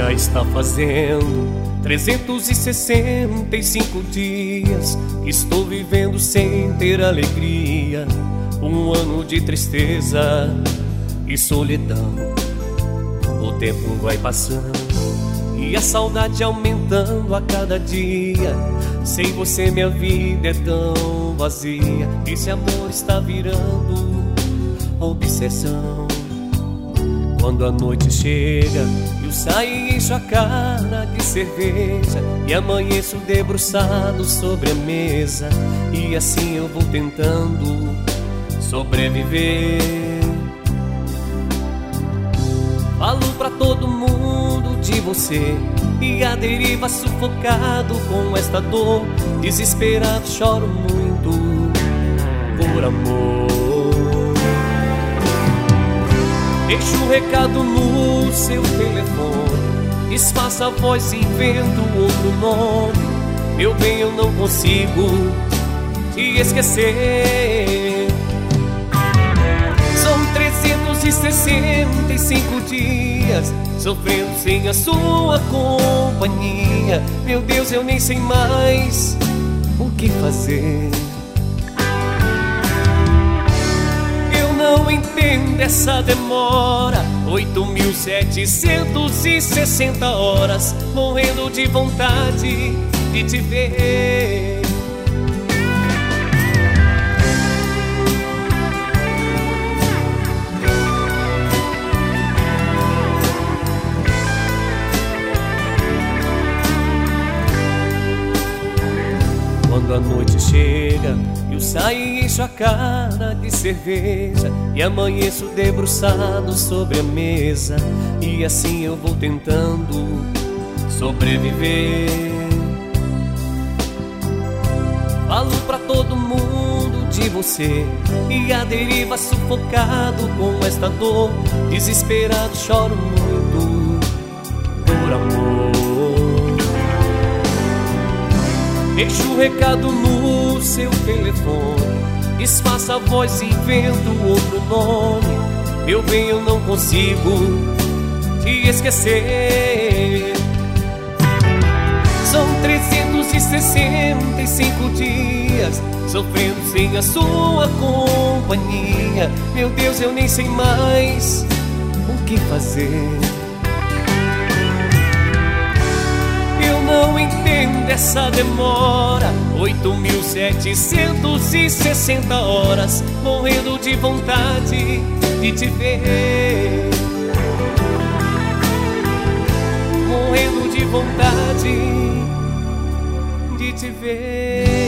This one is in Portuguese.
Já está fazendo 365 dias que estou vivendo sem ter alegria. Um ano de tristeza e solidão. O tempo vai passando e a saudade aumentando a cada dia. Sem você minha vida é tão vazia. Esse amor está virando obsessão. Quando a noite chega, eu saio e encho a cara de cerveja e amanheço debruçado sobre a mesa. E assim eu vou tentando sobreviver. Falo pra todo mundo de você e a deriva sufocado com esta dor. Desesperado choro muito por amor. Deixo um recado no seu telefone, disfarça a voz e invento outro nome. Meu bem, eu não consigo te esquecer. São 365 dias sofrendo sem a sua companhia. Meu Deus, eu nem sei mais o que fazer. Não entendo essa demora. 8.760 horas morrendo de vontade de te ver. Quando a noite chega, eu saio e encho a cara de cerveja e amanheço debruçado sobre a mesa. E assim eu vou tentando sobreviver. Falo pra todo mundo de você e a deriva sufocado com esta dor. Desesperado choro muito por amor. Deixo um recado no seu telefone, disfarça a voz e invento outro nome. Meu bem, eu não consigo te esquecer. São 365 dias sofrendo sem a sua companhia. Meu Deus, eu nem sei mais o que fazer. Não entendo essa demora. 8.760 horas morrendo de vontade de te ver. Morrendo de vontade de te ver.